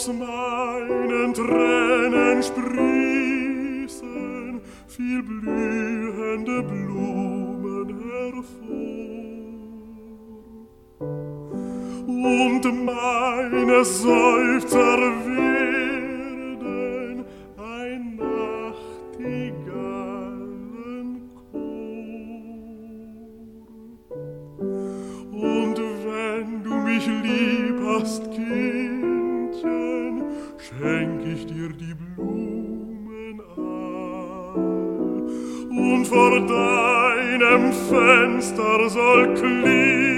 aus meinen Tränen sprießen viel blühende Blumen hervor. Und meine Seufzer werden ein Nachtigallenchor. Und wenn du mich lieb hast, Kindchen, schenk ich dir die Blumen all. Und vor deinem Fenster soll klingen